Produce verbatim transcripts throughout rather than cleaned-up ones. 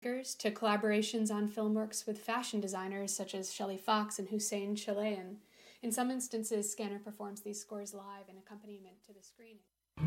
to collaborations on film works with fashion designers such as Shelley Fox and Hussein Chilean. In some instances, Scanner performs these scores live in accompaniment to the screening.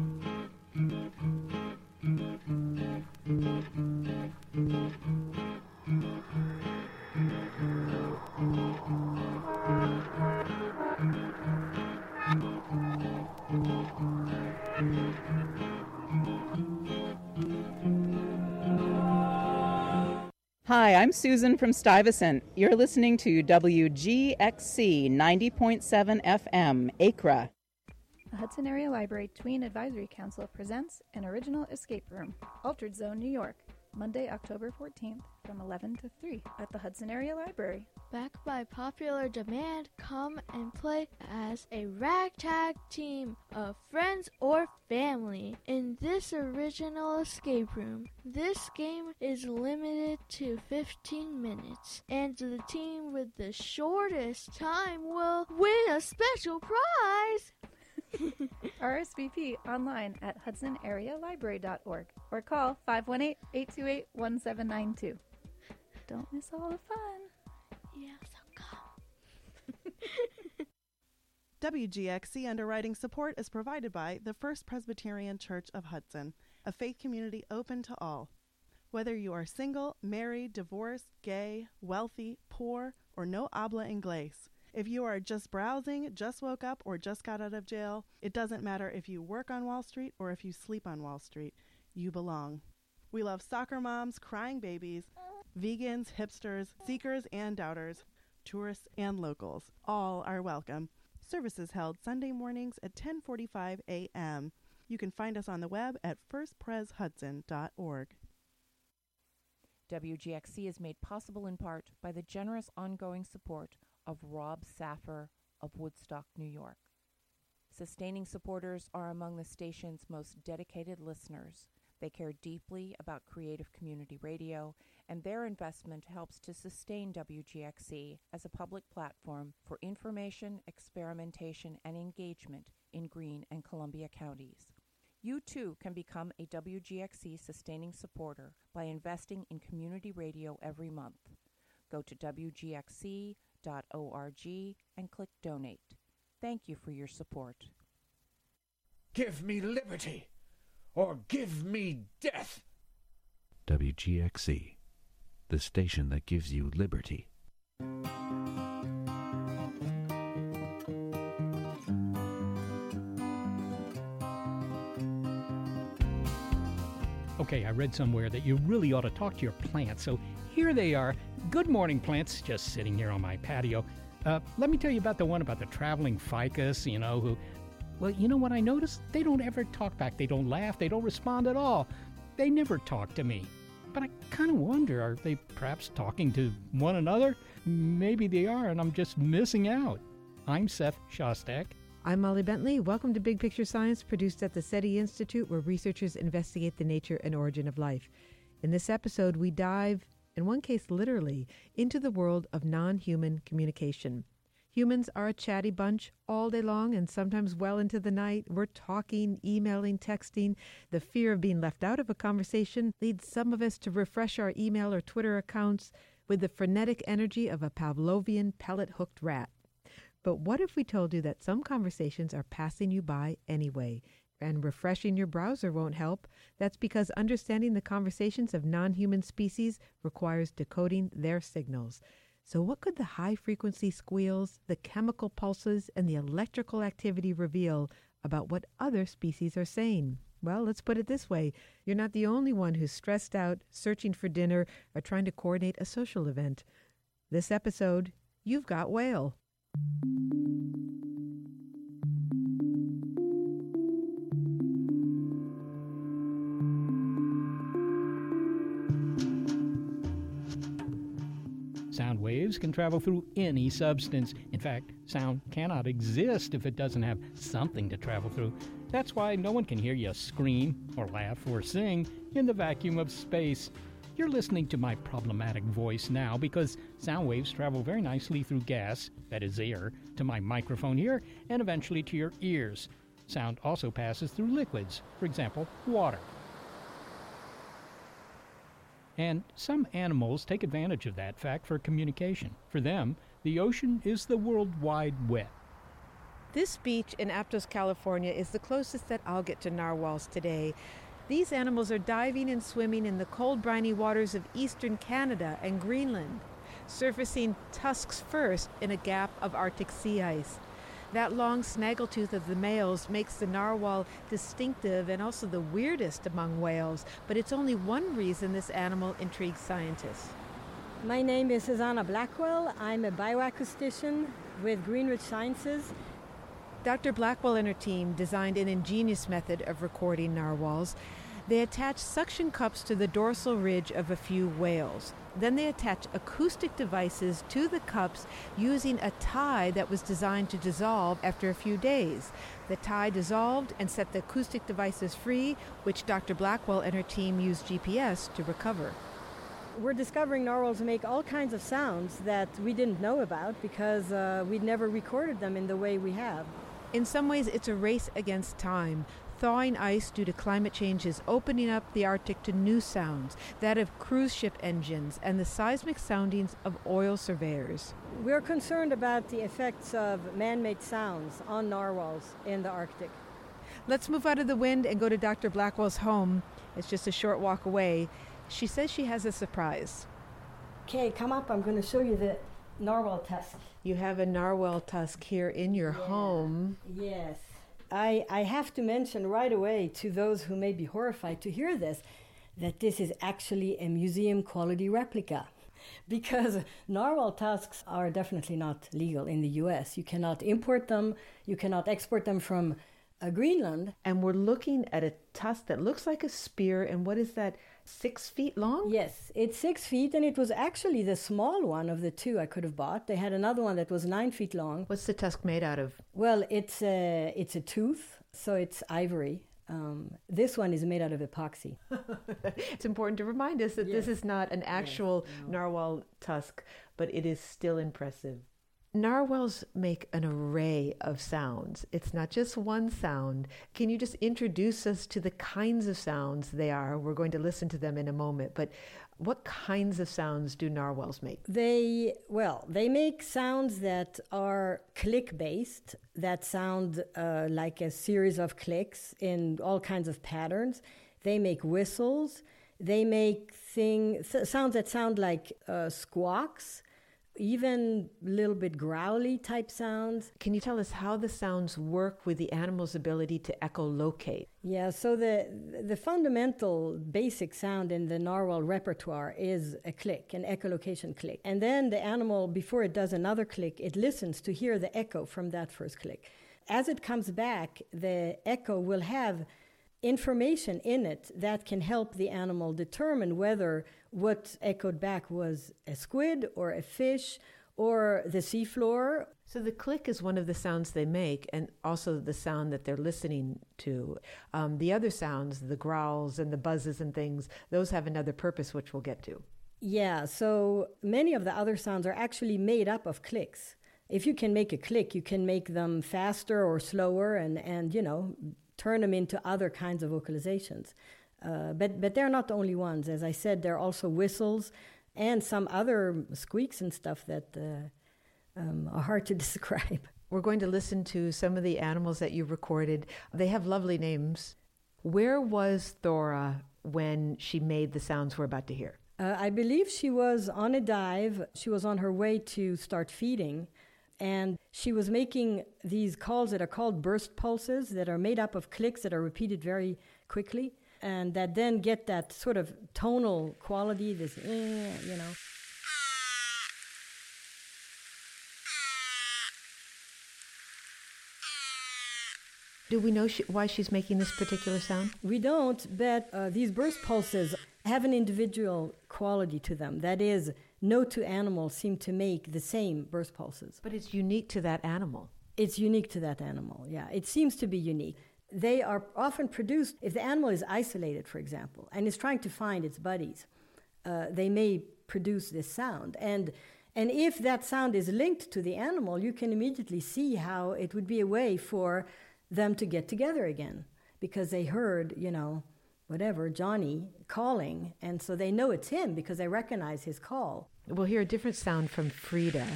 Hi, I'm Susan from Stuyvesant. You're listening to W G X C ninety point seven F M, Acra. The Hudson Area Library Tween Advisory Council presents an original escape room, Altered Zone, New York, Monday, October fourteenth, from eleven to three at the Hudson Area Library. Backed by popular demand, come and play as a ragtag team of friends or family in this original escape room. This game is limited to fifteen minutes, and the team with the shortest time will win a special prize. R S V P online at hudson area library dot org or call five one eight, eight two eight, one seven nine two. Don't miss all the fun. Yeah, so come. W G X C underwriting support is provided by the First Presbyterian Church of Hudson, a faith community open to all. Whether you are single, married, divorced, gay, wealthy, poor, or no habla inglés, if you are just browsing, just woke up, or just got out of jail, it doesn't matter if you work on Wall Street or if you sleep on Wall Street. You belong. We love soccer moms, crying babies, vegans, hipsters, seekers and doubters, tourists and locals. All are welcome. Services held Sunday mornings at ten forty-five a.m. You can find us on the web at first pres hudson dot org. W G X C is made possible in part by the generous ongoing support of Rob Saffer of Woodstock, New York. Sustaining supporters are among the station's most dedicated listeners. They care deeply about creative community radio, and their investment helps to sustain W G X C as a public platform for information, experimentation, and engagement in Greene and Columbia counties. You too can become a W G X C sustaining supporter by investing in community radio every month. Go to W G X C dot org and click Donate. Thank you for your support. Give me liberty, or give me death. W G X C, the station that gives you liberty. Okay, I read somewhere that you really ought to talk to your plants, so here they are. Good morning, plants, just sitting here on my patio. Uh, let me tell you about the one about the traveling ficus, you know, who... Well, you know what I noticed? They don't ever talk back. They don't laugh. They don't respond at all. They never talk to me. But I kind of wonder, are they perhaps talking to one another? Maybe they are, and I'm just missing out. I'm Seth Shostak. I'm Molly Bentley. Welcome to Big Picture Science, produced at the SETI Institute, where researchers investigate the nature and origin of life. In this episode, we dive, in one case literally, into the world of non-human communication. Humans are a chatty bunch all day long and sometimes well into the night. We're talking, emailing, texting. The fear of being left out of a conversation leads some of us to refresh our email or Twitter accounts with the frenetic energy of a Pavlovian pellet-hooked rat. But what if we told you that some conversations are passing you by anyway, and refreshing your browser won't help? That's because understanding the conversations of non-human species requires decoding their signals. So what could the high-frequency squeals, the chemical pulses, and the electrical activity reveal about what other species are saying? Well, let's put it this way. You're not the only one who's stressed out, searching for dinner, or trying to coordinate a social event. This episode, you've got whale. Sound waves can travel through any substance. In fact, sound cannot exist if it doesn't have something to travel through. That's why no one can hear you scream or laugh or sing in the vacuum of space. You're listening to my problematic voice now because sound waves travel very nicely through gas, that is air, to my microphone here, and eventually to your ears. Sound also passes through liquids, for example, water. And some animals take advantage of that fact for communication. For them, the ocean is the World Wide Web. This beach in Aptos, California is the closest that I'll get to narwhals today. These animals are diving and swimming in the cold, briny waters of eastern Canada and Greenland, surfacing tusks first in a gap of Arctic sea ice. That long snaggletooth of the males makes the narwhal distinctive and also the weirdest among whales, but it's only one reason this animal intrigues scientists. My name is Susanna Blackwell. I'm a bioacoustician with Greenwich Sciences. Doctor Blackwell and her team designed an ingenious method of recording narwhals. They attach suction cups to the dorsal ridge of a few whales. Then they attach acoustic devices to the cups using a tie that was designed to dissolve after a few days. The tie dissolved and set the acoustic devices free, which Doctor Blackwell and her team used G P S to recover. We're discovering narwhals make all kinds of sounds that we didn't know about because uh, we'd never recorded them in the way we have. In some ways, it's a race against time. Thawing ice due to climate change is opening up the Arctic to new sounds, that of cruise ship engines and the seismic soundings of oil surveyors. We're concerned about the effects of man-made sounds on narwhals in the Arctic. Let's move out of the wind and go to Doctor Blackwell's home. It's just a short walk away. She says she has a surprise. Okay, come up. I'm going to show you the narwhal tusk. You have a narwhal tusk here in your yeah. home. Yes. I, I have to mention right away to those who may be horrified to hear this, that this is actually a museum quality replica. Because narwhal tusks are definitely not legal in the U S. You cannot import them, you cannot export them from uh, Greenland. And we're looking at a tusk that looks like a spear, and what is that, six feet long? Yes, it's six feet, and it was actually the small one of the two I could have bought. They had another one that was nine feet long. What's the tusk made out of? Well, it's a, it's a tooth, so it's ivory. Um, this one is made out of epoxy. It's important to remind us that yes. this is not an actual yes, no. narwhal tusk, but it is still impressive. Narwhals make an array of sounds. It's not just one sound. Can you just introduce us to the kinds of sounds they are? We're going to listen to them in a moment, but what kinds of sounds do narwhals make? They, well, they make sounds that are click-based, that sound uh, like a series of clicks in all kinds of patterns. They make whistles. They make thing, th- sounds that sound like uh, squawks, even a little bit growly type sounds. Can you tell us how the sounds work with the animal's ability to echolocate? Yeah, so the the fundamental basic sound in the narwhal repertoire is a click, an echolocation click. And then the animal, before it does another click, it listens to hear the echo from that first click. As it comes back, the echo will have information in it that can help the animal determine whether what echoed back was a squid or a fish or the seafloor. So the click is one of the sounds they make, and also the sound that they're listening to. Um, the other sounds, the growls and the buzzes and things, those have another purpose, which we'll get to. Yeah, so many of the other sounds are actually made up of clicks. If you can make a click, you can make them faster or slower and, and you know, turn them into other kinds of vocalizations. Uh, but but they're not the only ones. As I said, there are also whistles and some other squeaks and stuff that uh, um, are hard to describe. We're going to listen to some of the animals that you recorded. They have lovely names. Where was Thora when she made the sounds we're about to hear? Uh, I believe she was on a dive. She was on her way to start feeding. And she was making these calls that are called burst pulses that are made up of clicks that are repeated very quickly and that then get that sort of tonal quality, this, eh, you know. Do we know she, why she's making this particular sound? We don't, but uh, these burst pulses have an individual quality to them. That is, no two animals seem to make the same burst pulses. But it's unique to that animal. It's unique to that animal, yeah. It seems to be unique. They are often produced, if the animal is isolated, for example, and is trying to find its buddies, uh, they may produce this sound. And and if that sound is linked to the animal, you can immediately see how it would be a way for them to get together again, because they heard, you know, whatever, Johnny, calling. And so they know it's him because they recognize his call. We'll hear a different sound from Frida.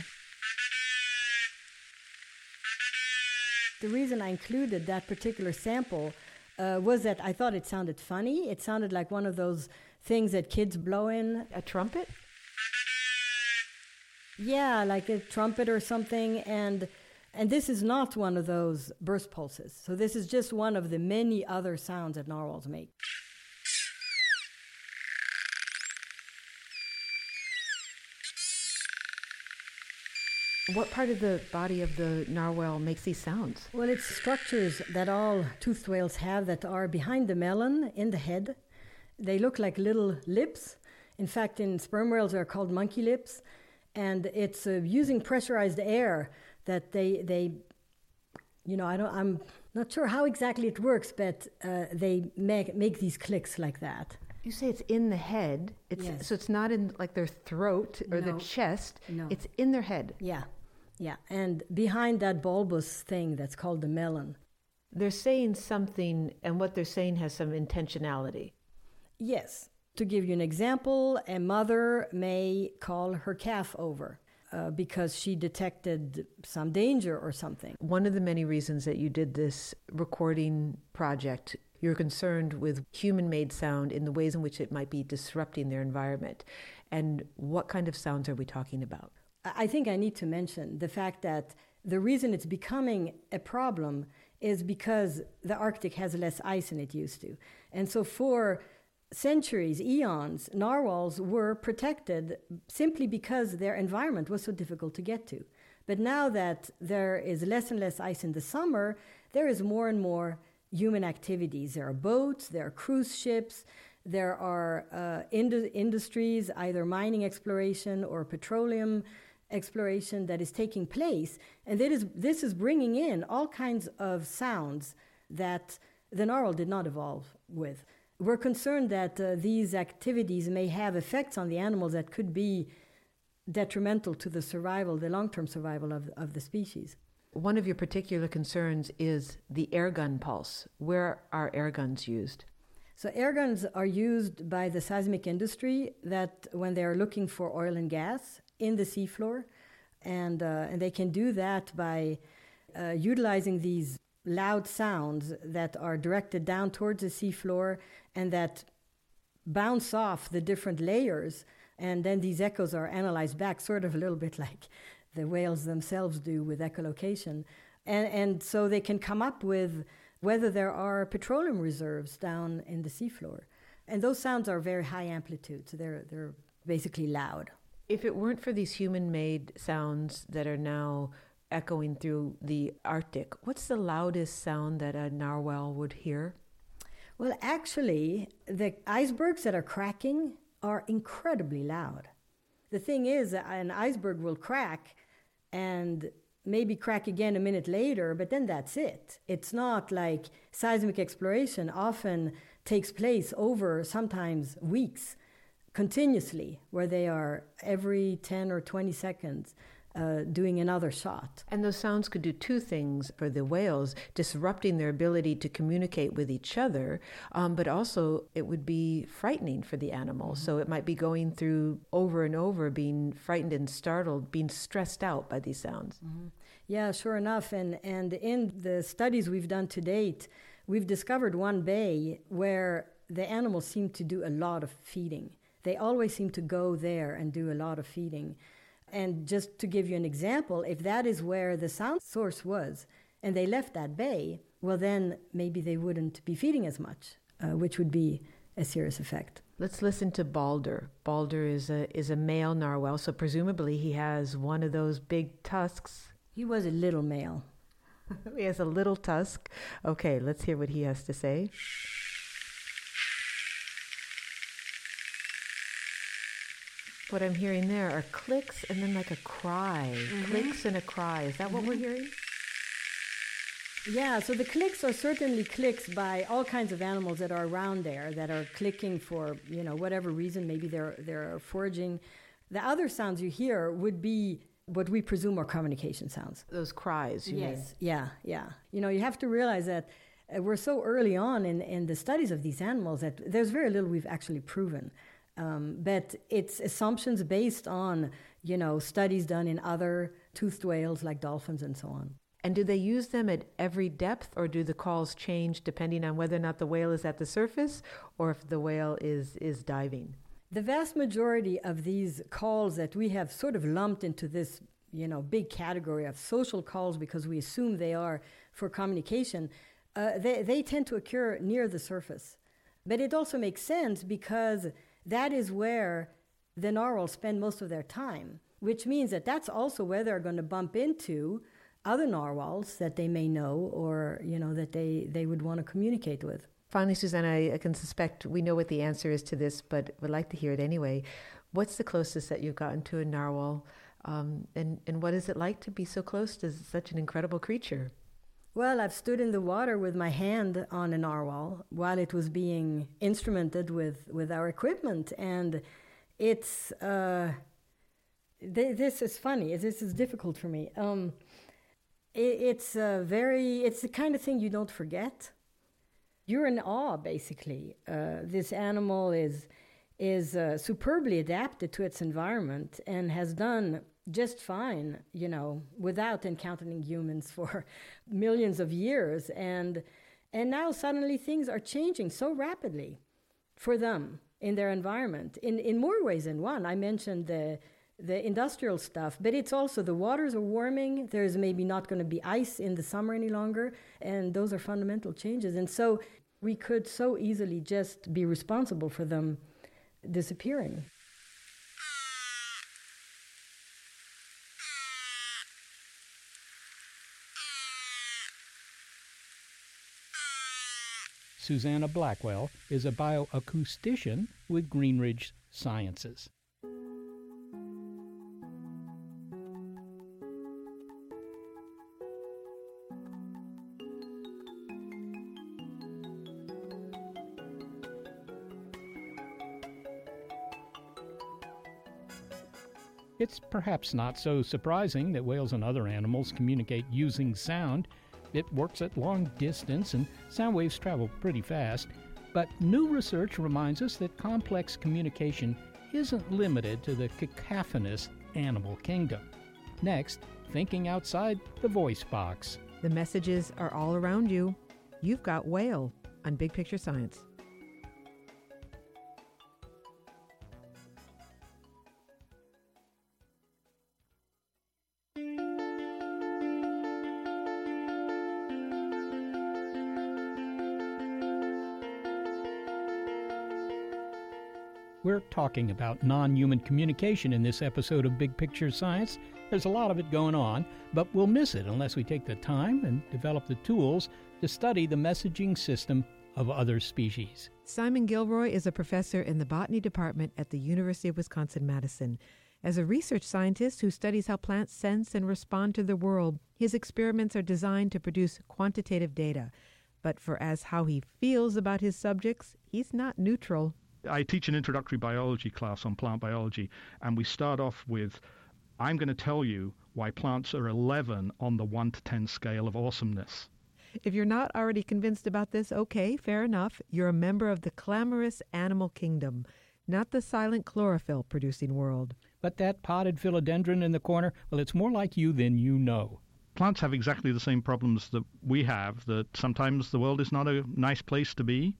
The reason I included that particular sample uh, was that I thought it sounded funny. It sounded like one of those things that kids blow in. A trumpet? Yeah, like a trumpet or something. And and this is not one of those burst pulses. So this is just one of the many other sounds that narwhals make. What part of the body of the narwhal makes these sounds? Well, it's structures that all toothed whales have that are behind the melon in the head. They look like little lips. In fact, in sperm whales, they're called monkey lips. And it's uh, using pressurized air that they, they, you know, I don't, I'm not sure how exactly it works, but uh, they make, make these clicks like that. You say it's in the head. It's, yes. So it's not in like their throat or no. the chest. No. It's in their head. Yeah. Yeah, and behind that bulbous thing that's called the melon. They're saying something, and what they're saying has some intentionality. Yes. To give you an example, a mother may call her calf over uh, because she detected some danger or something. One of the many reasons that you did this recording project, you're concerned with human-made sound in the ways in which it might be disrupting their environment. And what kind of sounds are we talking about? I think I need to mention the fact that the reason it's becoming a problem is because the Arctic has less ice than it used to. And so for centuries, eons, narwhals were protected simply because their environment was so difficult to get to. But now that there is less and less ice in the summer, there is more and more human activities. There are boats, there are cruise ships, there are uh, ind- industries, either mining exploration or petroleum exploration that is taking place. And that is, this is bringing in all kinds of sounds that the narwhal did not evolve with. We're concerned that uh, these activities may have effects on the animals that could be detrimental to the survival, the long-term survival of, of the species. One of your particular concerns is the air gun pulse. Where are air guns used? So air guns are used by the seismic industry that when they're looking for oil and gas in the seafloor, and, uh, and they can do that by uh, utilizing these loud sounds that are directed down towards the seafloor and that bounce off the different layers, and then these echoes are analyzed back, sort of a little bit like the whales themselves do with echolocation. And, and so they can come up with whether there are petroleum reserves down in the seafloor. And those sounds are very high amplitude, so they're, they're basically loud. If it weren't for these human-made sounds that are now echoing through the Arctic, what's the loudest sound that a narwhal would hear? Well, actually, the icebergs that are cracking are incredibly loud. The thing is, an iceberg will crack and maybe crack again a minute later, but then that's it. It's not like seismic exploration often takes place over sometimes weeks continuously, where they are every ten or twenty seconds uh, doing another shot. And those sounds could do two things for the whales, disrupting their ability to communicate with each other, um, but also it would be frightening for the animal. Mm-hmm. So it might be going through over and over, being frightened and startled, being stressed out by these sounds. Mm-hmm. Yeah, sure enough. And, and in the studies we've done to date, we've discovered one bay where the animals seem to do a lot of feeding. They always seem to go there and do a lot of feeding. And just to give you an example, if that is where the sound source was, and they left that bay, well, then maybe they wouldn't be feeding as much, uh, which would be a serious effect. Let's listen to Balder. Balder is a is a male narwhal, so presumably he has one of those big tusks. He was a little male. He has a little tusk. Okay, let's hear what he has to say. What I'm hearing there are clicks and then like a cry. Mm-hmm. Clicks and a cry. Is that mm-hmm. what we're hearing? Yeah, so the clicks are certainly clicks by all kinds of animals that are around there that are clicking for, you know, whatever reason. Maybe they're they're foraging. The other sounds you hear would be what we presume are communication sounds. Those cries, you yes. mean? Yeah, yeah. You know, you have to realize that uh, we're so early on in, in the studies of these animals that there's very little we've actually proven. Um, but it's assumptions based on, you know, studies done in other toothed whales like dolphins and so on. And do they use them at every depth, or do the calls change depending on whether or not the whale is at the surface or if the whale is, is diving? The vast majority of these calls that we have sort of lumped into this, you know, big category of social calls because we assume they are for communication, uh, they, they tend to occur near the surface. But it also makes sense because that is where the narwhals spend most of their time, which means that that's also where they're going to bump into other narwhals that they may know or, you know, that they, they would want to communicate with. Finally, Suzanne, I, I can suspect we know what the answer is to this, but would like to hear it anyway. What's the closest that you've gotten to a narwhal, um, and, and what is it like to be so close to such an incredible creature? Well, I've stood in the water with my hand on a narwhal while it was being instrumented with, with our equipment, and it's, uh, th- this is funny, this is difficult for me. Um, it, it's uh, very, it's the kind of thing you don't forget. You're in awe, basically. Uh, this animal is is uh, superbly adapted to its environment and has done just fine, you know, without encountering humans for millions of years. And and now suddenly things are changing so rapidly for them in their environment, in, in more ways than one. I mentioned the the industrial stuff, but it's also the waters are warming. There's maybe not going to be ice in the summer any longer, and those are fundamental changes. And so we could so easily just be responsible for them disappearing. Susanna Blackwell is a bioacoustician with Greenridge Sciences. It's perhaps not so surprising that whales and other animals communicate using sound. It works at long distance and sound waves travel pretty fast. But new research reminds us that complex communication isn't limited to the cacophonous animal kingdom. Next, thinking outside the voice box. The messages are all around you. You've got whale on Big Picture Science. We're talking about non-human communication in this episode of Big Picture Science. There's a lot of it going on, but we'll miss it unless we take the time and develop the tools to study the messaging system of other species. Simon Gilroy is a professor in the botany department at the University of Wisconsin-Madison. As a research scientist who studies how plants sense and respond to the world, his experiments are designed to produce quantitative data. But for as how he feels about his subjects, he's not neutral. I teach an introductory biology class on plant biology, and we start off with, I'm going to tell you why plants are eleven on the one to ten scale of awesomeness. If you're not already convinced about this, okay, fair enough. You're a member of the clamorous animal kingdom, not the silent chlorophyll-producing world. But that potted philodendron in the corner, well, it's more like you than you know. Plants have exactly the same problems that we have, that sometimes the world is not a nice place to be.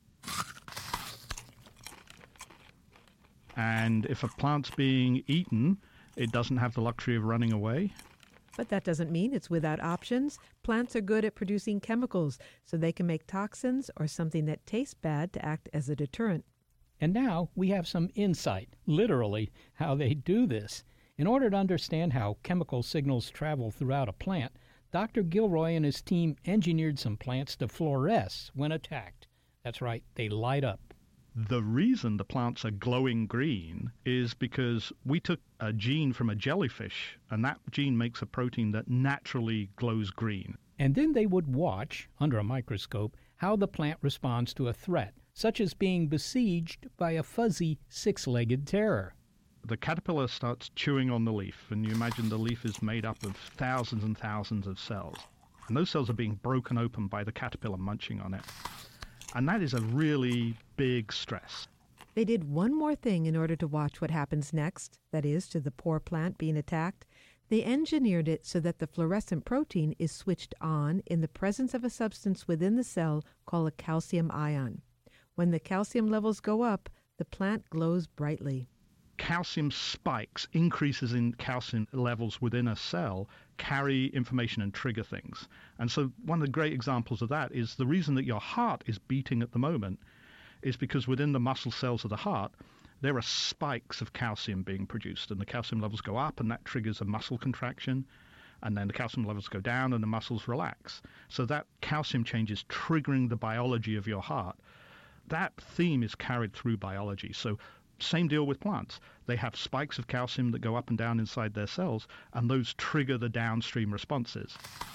And if a plant's being eaten, it doesn't have the luxury of running away. But that doesn't mean it's without options. Plants are good at producing chemicals, so they can make toxins or something that tastes bad to act as a deterrent. And now we have some insight, literally, how they do this. In order to understand how chemical signals travel throughout a plant, Doctor Gilroy and his team engineered some plants to fluoresce when attacked. That's right, they light up. The reason the plants are glowing green is because we took a gene from a jellyfish, and that gene makes a protein that naturally glows green. And then they would watch, under a microscope, how the plant responds to a threat, such as being besieged by a fuzzy six-legged terror. The caterpillar starts chewing on the leaf, and you imagine the leaf is made up of thousands and thousands of cells. And those cells are being broken open by the caterpillar munching on it. And that is a really big stress. They did one more thing in order to watch what happens next, that is, to the poor plant being attacked. They engineered it so that the fluorescent protein is switched on in the presence of a substance within the cell called a calcium ion. When the calcium levels go up, the plant glows brightly. Calcium spikes, increases in calcium levels within a cell, carry information and trigger things. And so one of the great examples of that is the reason that your heart is beating at the moment is because within the muscle cells of the heart, there are spikes of calcium being produced, and the calcium levels go up, and that triggers a muscle contraction, and then the calcium levels go down, and the muscles relax. So that calcium change is triggering the biology of your heart. That theme is carried through biology. So same deal with plants. They have spikes of calcium that go up and down inside their cells, and those trigger the downstream responses.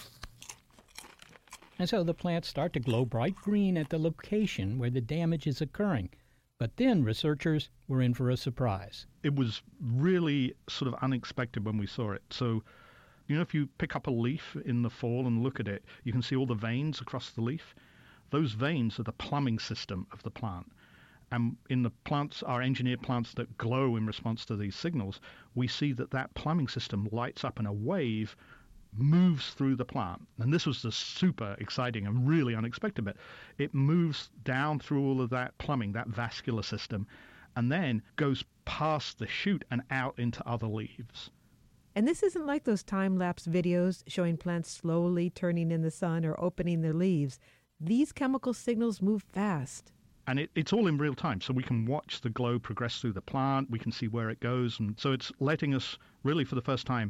And so the plants start to glow bright green at the location where the damage is occurring. But then researchers were in for a surprise. It was really sort of unexpected when we saw it. So, you know, if you pick up a leaf in the fall and look at it, you can see all the veins across the leaf. Those veins are the plumbing system of the plant. And in the plants, our engineered plants that glow in response to these signals, we see that that plumbing system lights up and a wave moves through the plant. And this was the super exciting and really unexpected bit. It moves down through all of that plumbing, that vascular system, and then goes past the shoot and out into other leaves. And this isn't like those time-lapse videos showing plants slowly turning in the sun or opening their leaves. These chemical signals move fast. And it, it's all in real time, so we can watch the glow progress through the plant, we can see where it goes, and so it's letting us really for the first time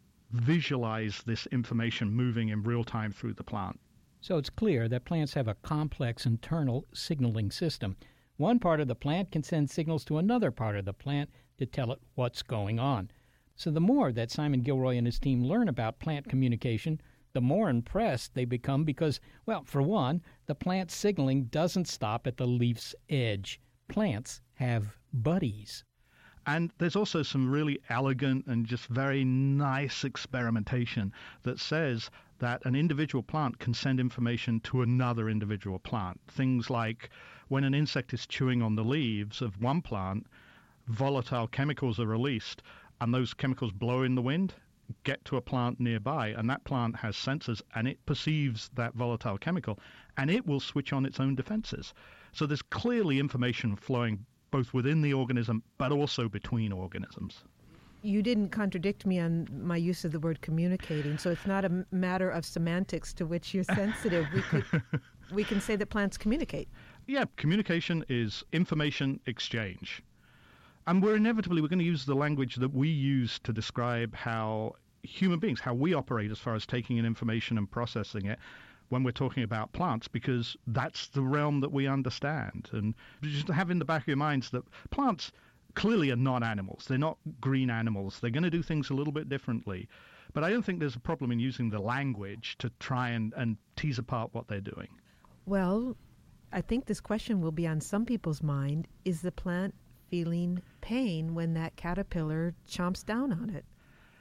visualize this information moving in real time through the plant. So it's clear that plants have a complex internal signaling system. One part of the plant can send signals to another part of the plant to tell it what's going on. So the more that Simon Gilroy and his team learn about plant communication, the more impressed they become because, well, for one, the plant signaling doesn't stop at the leaf's edge. Plants have buddies. And there's also some really elegant and just very nice experimentation that says that an individual plant can send information to another individual plant. Things like when an insect is chewing on the leaves of one plant, volatile chemicals are released, and those chemicals blow in the wind, get to a plant nearby, and that plant has sensors, and it perceives that volatile chemical, and it will switch on its own defenses. So there's clearly information flowing both within the organism, but also between organisms. You didn't contradict me on my use of the word communicating, so it's not a matter of semantics to which you're sensitive. We could, we can say that plants communicate. Yeah, communication is information exchange. And we're inevitably, we're going to use the language that we use to describe how human beings, how we operate as far as taking in information and processing it when we're talking about plants, because that's the realm that we understand. And just have in the back of your minds that plants clearly are not animals. They're not green animals. They're going to do things a little bit differently. But I don't think there's a problem in using the language to try and, and tease apart what they're doing. Well, I think this question will be on some people's mind. Is the plant feeling pain when that caterpillar chomps down on it?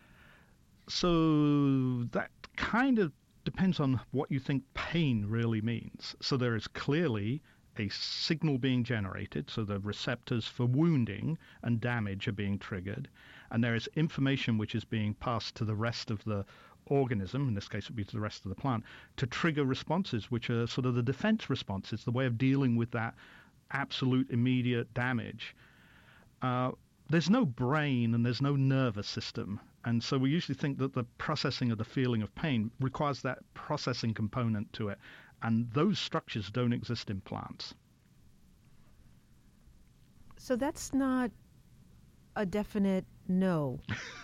So that kind of depends on what you think pain really means. So there is clearly a signal being generated, so the receptors for wounding and damage are being triggered, and there is information which is being passed to the rest of the organism, in this case it would be to the rest of the plant, to trigger responses which are sort of the defense responses, the way of dealing with that absolute immediate damage. Uh, there's no brain and there's no nervous system. And so we usually think that the processing of the feeling of pain requires that processing component to it. And those structures don't exist in plants. So that's not a definite no.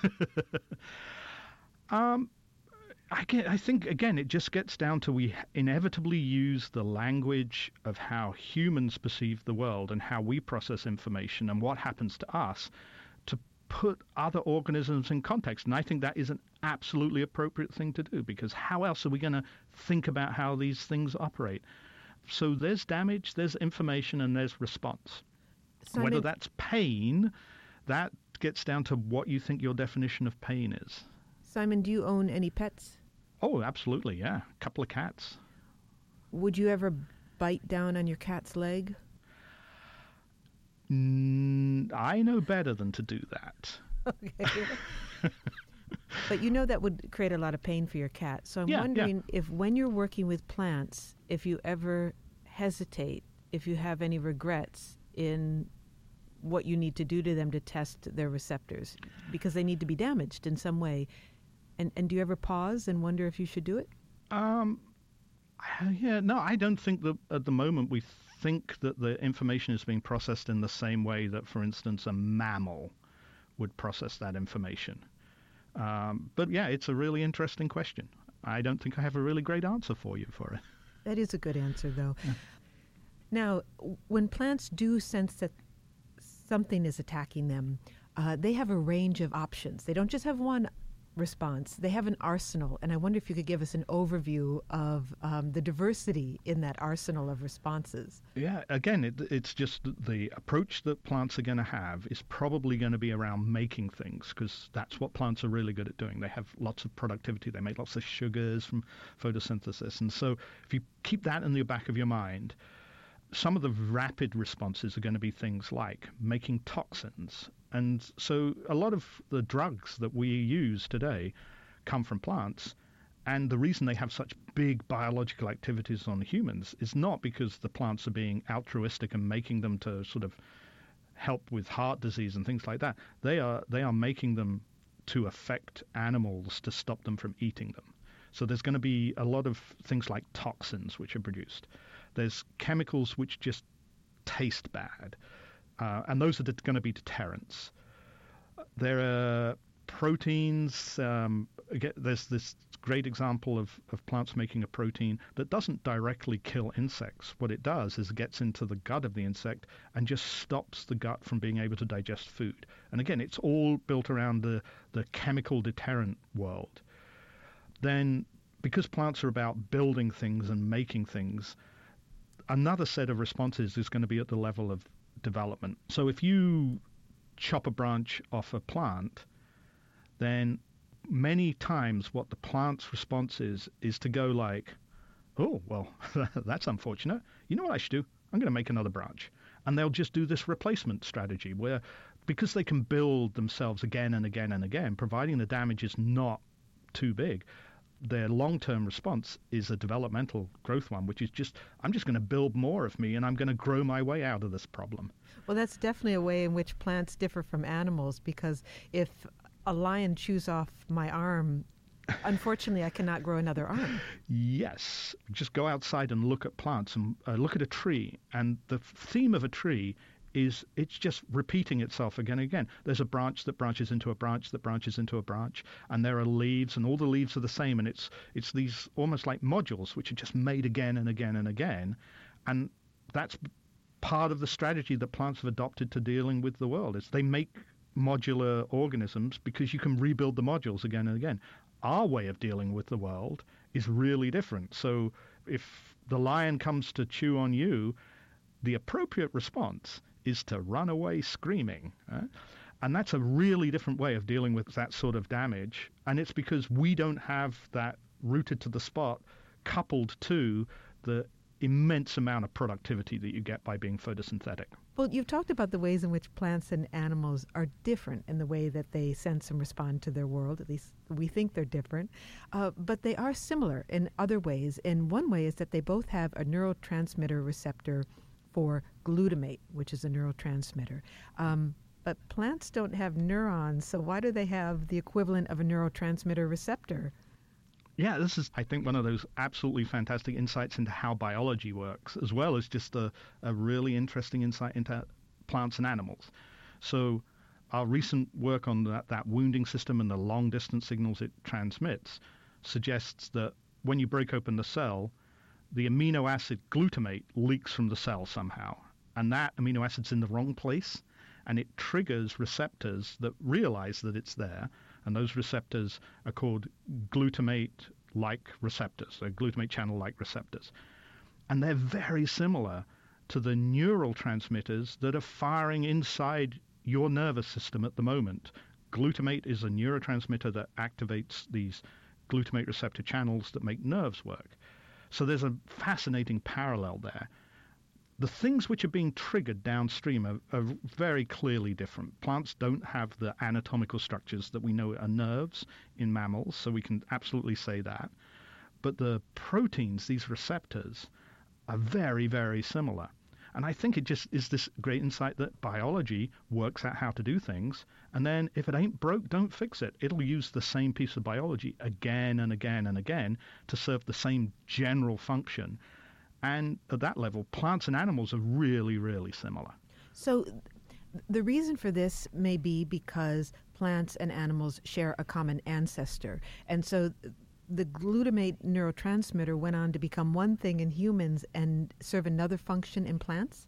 um, I, get, I think, again, it just gets down to we inevitably use the language of how humans perceive the world and how we process information and what happens to us to put other organisms in context. And I think that is an absolutely appropriate thing to do, because how else are we going to think about how these things operate? So there's damage, there's information, and there's response. Simon, whether that's pain, that gets down to what you think your definition of pain is. Simon, do you own any pets? Oh, absolutely, yeah. A couple of cats. Would you ever bite down on your cat's leg? Mm, I know better than to do that. Okay. But you know that would create a lot of pain for your cat. So I'm Yeah, wondering yeah. if when you're working with plants, if you ever hesitate, if you have any regrets in what you need to do to them to test their receptors, because they need to be damaged in some way. And and do you ever pause and wonder if you should do it? Um, yeah, no, I don't think that at the moment we think that the information is being processed in the same way that, for instance, a mammal would process that information. Um, but yeah, it's a really interesting question. I don't think I have a really great answer for you for it. That is a good answer, though. Yeah. Now, when plants do sense that something is attacking them, uh, they have a range of options. They don't just have one response. They have an arsenal. And I wonder if you could give us an overview of um, the diversity in that arsenal of responses. Yeah, again, it, it's just the approach that plants are going to have is probably going to be around making things, because that's what plants are really good at doing. They have lots of productivity. They make lots of sugars from photosynthesis. And so if you keep that in the back of your mind, some of the rapid responses are going to be things like making toxins. And so a lot of the drugs that we use today come from plants. And the reason they have such big biological activities on humans is not because the plants are being altruistic and making them to sort of help with heart disease and things like that. They are they are making them to affect animals to stop them from eating them. So there's going to be a lot of things like toxins which are produced. There's chemicals which just taste bad, uh, and those are going to be deterrents. There are proteins. Um, again, there's this great example of, of plants making a protein that doesn't directly kill insects. What it does is it gets into the gut of the insect and just stops the gut from being able to digest food. And again, it's all built around the, the chemical deterrent world. Then, because plants are about building things and making things, another set of responses is going to be at the level of development. So if you chop a branch off a plant, then many times what the plant's response is, is to go like, oh, well, that's unfortunate. You know what I should do? I'm going to make another branch. And they'll just do this replacement strategy where, because they can build themselves again and again and again, providing the damage is not too big, their long-term response is a developmental growth one, which is just, I'm just going to build more of me and I'm going to grow my way out of this problem. Well, that's definitely a way in which plants differ from animals, because if a lion chews off my arm, unfortunately, I cannot grow another arm. Yes. Just go outside and look at plants and uh, look at a tree. And the theme of a tree is it's just repeating itself again and again. There's a branch that branches into a branch that branches into a branch, and there are leaves, and all the leaves are the same, and it's it's these almost like modules which are just made again and again and again. And that's part of the strategy that plants have adopted to dealing with the world, is they make modular organisms because you can rebuild the modules again and again. Our way of dealing with the world is really different. So if the lion comes to chew on you, the appropriate response is to run away screaming. Right? And that's a really different way of dealing with that sort of damage. And it's because we don't have that rooted to the spot coupled to the immense amount of productivity that you get by being photosynthetic. Well, you've talked about the ways in which plants and animals are different in the way that they sense and respond to their world. At least we think they're different. Uh, but they are similar in other ways. And one way is that they both have a neurotransmitter receptor for glutamate, which is a neurotransmitter. Um, but plants don't have neurons, so why do they have the equivalent of a neurotransmitter receptor? Yeah, this is, I think, one of those absolutely fantastic insights into how biology works, as well as just a, a really interesting insight into plants and animals. So our recent work on that, that wounding system and the long-distance signals it transmits suggests that when you break open the cell, the amino acid glutamate leaks from the cell somehow, and that amino acid's in the wrong place, and it triggers receptors that realize that it's there, and those receptors are called glutamate-like receptors, so glutamate channel-like receptors. And they're very similar to the neural transmitters that are firing inside your nervous system at the moment. Glutamate is a neurotransmitter that activates these glutamate receptor channels that make nerves work. So there's a fascinating parallel there. The things which are being triggered downstream are, are very clearly different. Plants don't have the anatomical structures that we know are nerves in mammals, so we can absolutely say that. But the proteins, these receptors, are very, very similar. And I think it just is this great insight that biology works out how to do things, and then if it ain't broke, don't fix it. It'll use the same piece of biology again and again and again to serve the same general function. And at that level, plants and animals are really, really similar. So the reason for this may be because plants and animals share a common ancestor. And so the glutamate neurotransmitter went on to become one thing in humans and serve another function in plants?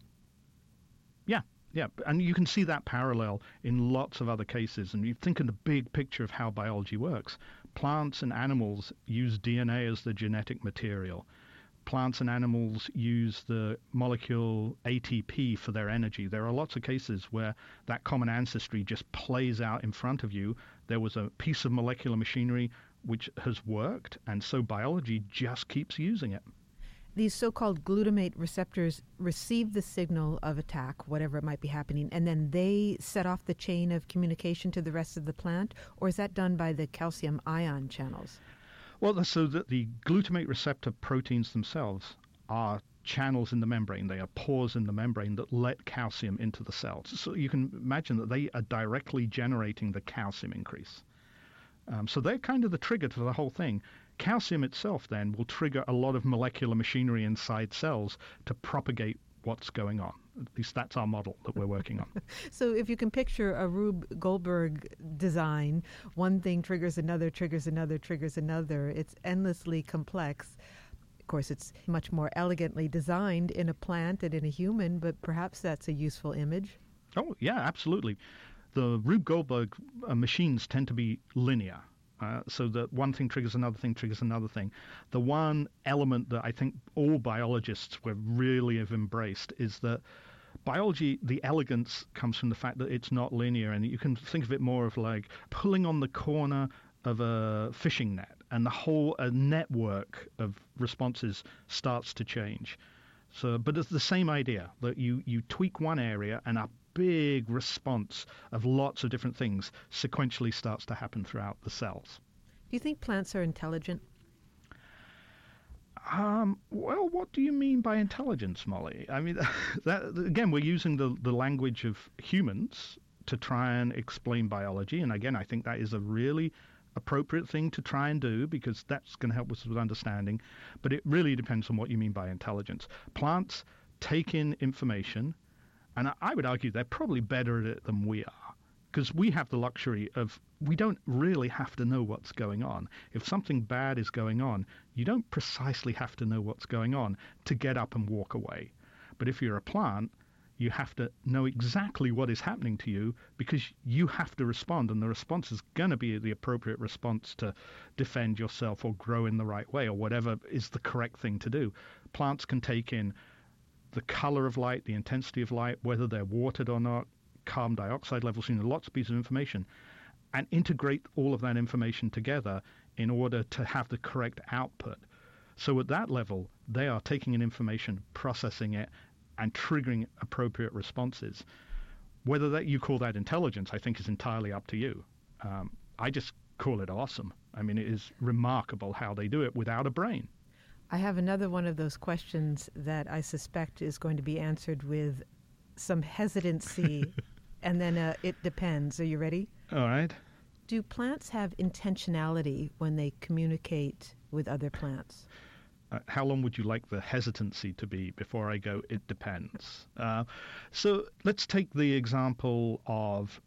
Yeah, yeah. And you can see that parallel in lots of other cases. And you think in the big picture of how biology works. Plants and animals use D N A as the genetic material. Plants and animals use the molecule A T P for their energy. There are lots of cases where that common ancestry just plays out in front of you. There was a piece of molecular machinery which has worked, and so biology just keeps using it. These so-called glutamate receptors receive the signal of attack, whatever it might be happening, and then they set off the chain of communication to the rest of the plant, or is that done by the calcium ion channels? Well, so that the glutamate receptor proteins themselves are channels in the membrane. They are pores in the membrane that let calcium into the cells. So you can imagine that they are directly generating the calcium increase. Um, so they're kind of the trigger to the whole thing. Calcium itself then will trigger a lot of molecular machinery inside cells to propagate what's going on. At least that's our model that we're working on. So if you can picture a Rube Goldberg design, one thing triggers another, triggers another, triggers another. It's endlessly complex. Of course, it's much more elegantly designed in a plant and in a human, but perhaps that's a useful image. Oh, yeah, absolutely. The Rube Goldberg uh, machines tend to be linear. Uh, so that one thing triggers another thing, triggers another thing. The one element that I think all biologists were really have embraced is that biology, the elegance comes from the fact that it's not linear, and you can think of it more of like pulling on the corner of a fishing net, and the whole a network of responses starts to change. So, but it's the same idea that you, you tweak one area and a big response of lots of different things sequentially starts to happen throughout the cells. Do you think plants are intelligent? Um, well, what do you mean by intelligence, Molly? I mean, that, again, we're using the, the language of humans to try and explain biology. And again, I think that is a really appropriate thing to try and do because that's going to help us with understanding. But it really depends on what you mean by intelligence. Plants take in information, and I would argue they're probably better at it than we are, because we have the luxury of, we don't really have to know what's going on. If something bad is going on, you don't precisely have to know what's going on to get up and walk away. But if you're a plant, you have to know exactly what is happening to you because you have to respond, and the response is going to be the appropriate response to defend yourself or grow in the right way or whatever is the correct thing to do. Plants can take in the color of light, the intensity of light, whether they're watered or not, carbon dioxide levels, you know, lots of pieces of information, and integrate all of that information together in order to have the correct output. So at that level, they are taking in information, processing it, and triggering appropriate responses. Whether that you call that intelligence, I think, is entirely up to you. Um, I just call it awesome. I mean, it is remarkable how they do it without a brain. I have another one of those questions that I suspect is going to be answered with some hesitancy, and then uh, it depends. Are you ready? All right. Do plants have intentionality when they communicate with other plants? Uh, how long would you like the hesitancy to be before I go, it depends? Uh, so let's take the example of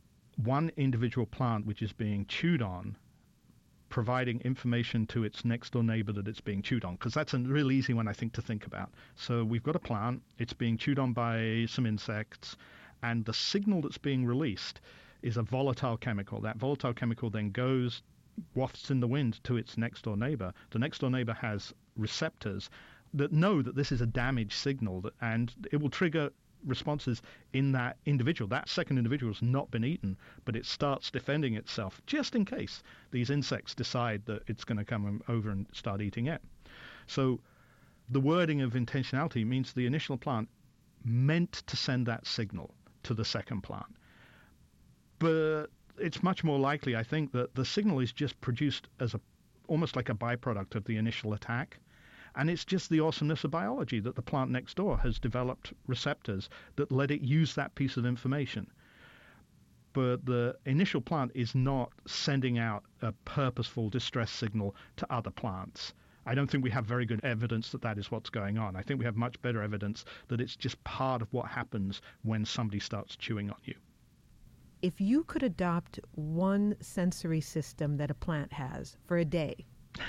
one individual plant which is being chewed on, providing information to its next door neighbor that it's being chewed on, because that's a real easy one, I think, to think about. So we've got a plant, it's being chewed on by some insects, and the signal that's being released is a volatile chemical. That volatile chemical then goes, wafts in the wind to its next door neighbor. The next door neighbor has receptors that know that this is a damage signal, that, and it will trigger responses in that individual. That second individual has not been eaten, but it starts defending itself just in case these insects decide that it's going to come over and start eating it. So the wording of intentionality means the initial plant meant to send that signal to the second plant. But it's much more likely, I think, that the signal is just produced as a almost like a byproduct of the initial attack. And it's just the awesomeness of biology that the plant next door has developed receptors that let it use that piece of information. But the initial plant is not sending out a purposeful distress signal to other plants. I don't think we have very good evidence that that is what's going on. I think we have much better evidence that it's just part of what happens when somebody starts chewing on you. If you could adopt one sensory system that a plant has for a day,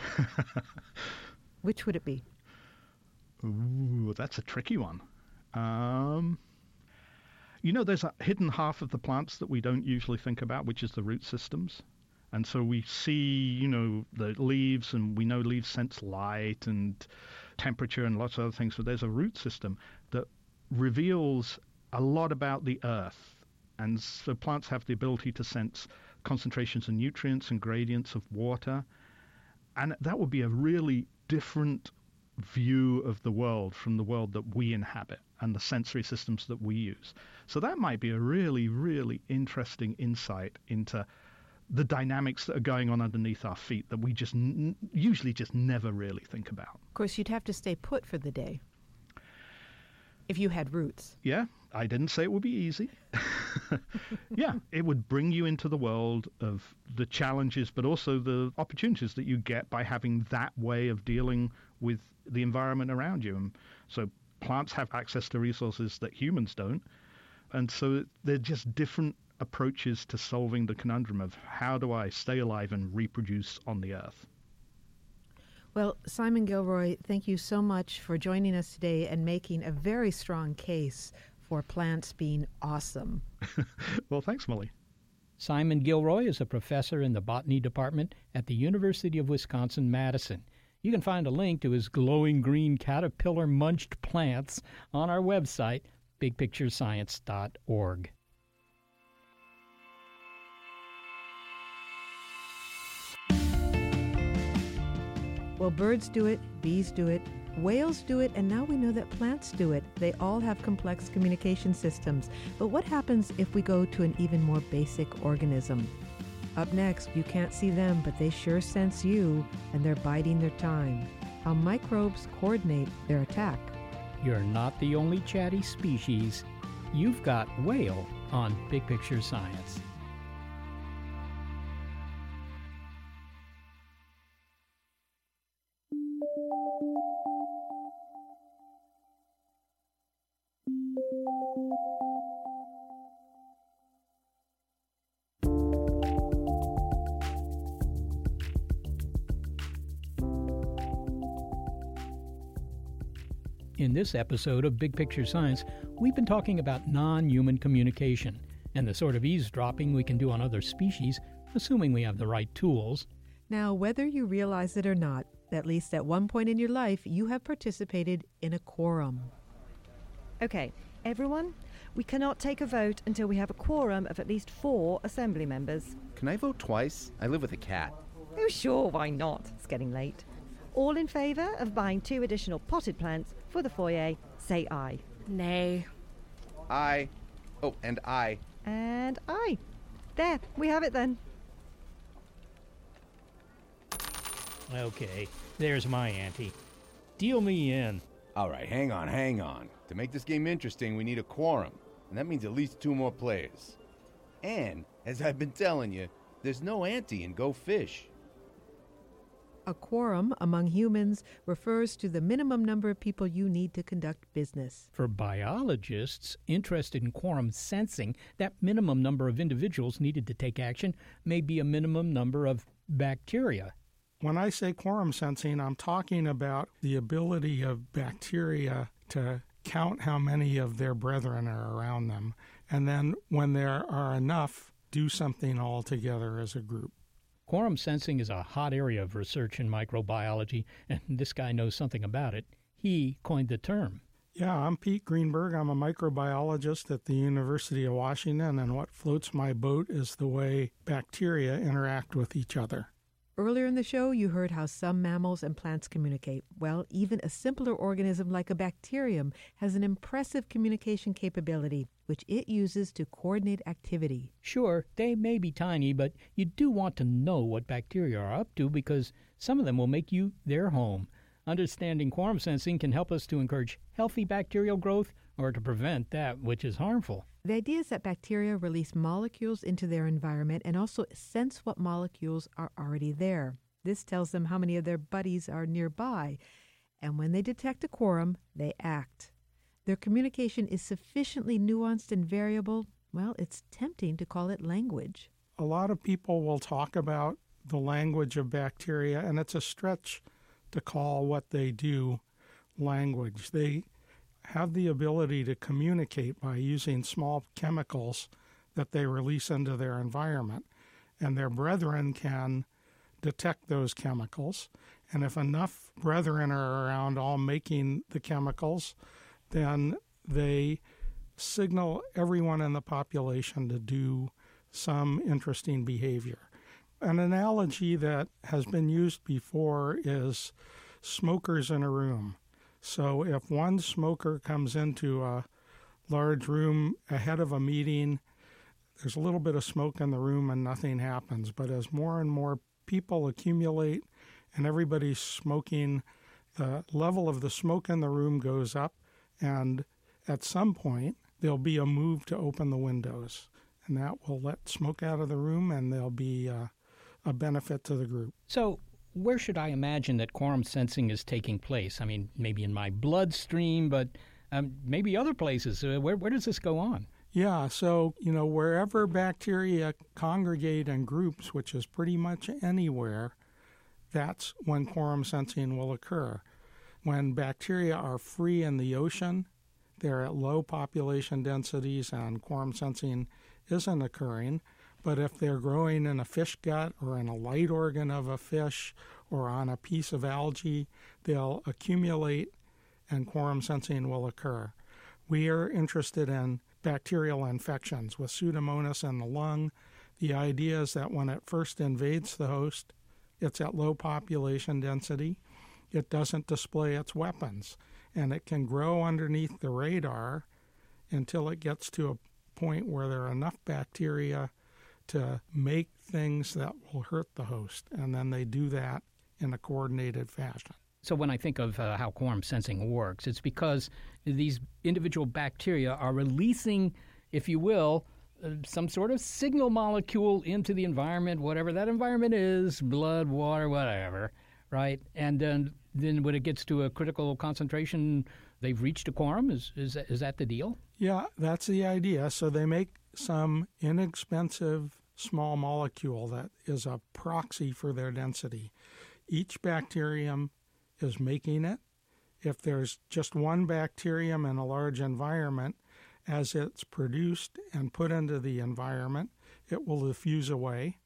which would it be? Ooh, that's a tricky one. Um, you know, there's a hidden half of the plants that we don't usually think about, which is the root systems. And so we see, you know, the leaves, and we know leaves sense light and temperature and lots of other things. So there's a root system that reveals a lot about the earth. And so plants have the ability to sense concentrations of nutrients and gradients of water. And that would be a really different view of the world from the world that we inhabit and the sensory systems that we use. So that might be a really, really interesting insight into the dynamics that are going on underneath our feet that we just n- usually just never really think about. Of course, you'd have to stay put for the day if you had roots. Yeah, I didn't say it would be easy. Yeah, it would bring you into the world of the challenges, but also the opportunities that you get by having that way of dealing with the environment around you. And so plants have access to resources that humans don't. And so they're just different approaches to solving the conundrum of how do I stay alive and reproduce on the earth. Well, Simon Gilroy, thank you so much for joining us today and making a very strong case for plants being awesome. Well, thanks, Molly. Simon Gilroy is a professor in the botany department at the University of Wisconsin-Madison. You can find a link to his glowing green caterpillar-munched plants on our website, big picture science dot org. Well, birds do it, bees do it, whales do it, and now we know that plants do it. They all have complex communication systems. But what happens if we go to an even more basic organism? Up next, you can't see them, but they sure sense you, and they're biding their time. How microbes coordinate their attack. You're not the only chatty species. You've got whale on Big Picture Science. In this episode of Big Picture Science, we've been talking about non-human communication and the sort of eavesdropping we can do on other species, assuming we have the right tools. Now, whether you realize it or not, at least at one point in your life, you have participated in a quorum. Okay, everyone, we cannot take a vote until we have a quorum of at least four assembly members. Can I vote twice? I live with a cat. Oh, sure, why not? It's getting late. All in favour of buying two additional potted plants for the foyer, say aye. Nay. Aye. Oh, and aye. And aye. There, we have it then. Okay, there's my ante. Deal me in. All right, hang on, hang on. To make this game interesting, we need a quorum, and that means at least two more players. And, as I've been telling you, there's no ante in Go Fish. A quorum among humans refers to the minimum number of people you need to conduct business. For biologists interested in quorum sensing, that minimum number of individuals needed to take action may be a minimum number of bacteria. When I say quorum sensing, I'm talking about the ability of bacteria to count how many of their brethren are around them, and then when there are enough, do something all together as a group. Quorum sensing is a hot area of research in microbiology, and this guy knows something about it. He coined the term. Yeah, I'm Pete Greenberg. I'm a microbiologist at the University of Washington, and what floats my boat is the way bacteria interact with each other. Earlier in the show, you heard how some mammals and plants communicate. Well, even a simpler organism like a bacterium has an impressive communication capability, which it uses to coordinate activity. Sure, they may be tiny, but you do want to know what bacteria are up to because some of them will make you their home. Understanding quorum sensing can help us to encourage healthy bacterial growth or to prevent that which is harmful. The idea is that bacteria release molecules into their environment and also sense what molecules are already there. This tells them how many of their buddies are nearby, and when they detect a quorum, they act. Their communication is sufficiently nuanced and variable, well, it's tempting to call it language. A lot of people will talk about the language of bacteria, and it's a stretch to call what they do language. They have the ability to communicate by using small chemicals that they release into their environment, and their brethren can detect those chemicals. And if enough brethren are around all making the chemicals, then they signal everyone in the population to do some interesting behavior. An analogy that has been used before is smokers in a room. So if one smoker comes into a large room ahead of a meeting, there's a little bit of smoke in the room and nothing happens. But as more and more people accumulate and everybody's smoking, the level of the smoke in the room goes up, and at some point there'll be a move to open the windows, and that will let smoke out of the room, and there'll be uh, a benefit to the group. So where should I imagine that quorum sensing is taking place? I mean, maybe in my bloodstream, but um, maybe other places. Uh, where, where does this go on? Yeah, so, you know, wherever bacteria congregate in groups, which is pretty much anywhere, that's when quorum sensing will occur. When bacteria are free in the ocean, they're at low population densities and quorum sensing isn't occurring. But if they're growing in a fish gut or in a light organ of a fish or on a piece of algae, they'll accumulate and quorum sensing will occur. We are interested in bacterial infections with Pseudomonas in the lung. The idea is that when it first invades the host, it's at low population density. It doesn't display its weapons, and it can grow underneath the radar until it gets to a point where there are enough bacteria to make things that will hurt the host, and then they do that in a coordinated fashion. So when I think of uh, how quorum sensing works, it's because these individual bacteria are releasing, if you will, uh, some sort of signal molecule into the environment, whatever that environment is, blood, water, whatever, right? And then, then when it gets to a critical concentration, they've reached a quorum? Is, is, is that the deal? Yeah, that's the idea. So they make some inexpensive small molecule that is a proxy for their density. Each bacterium is making it. If there's just one bacterium in a large environment, as it's produced and put into the environment, it will diffuse away.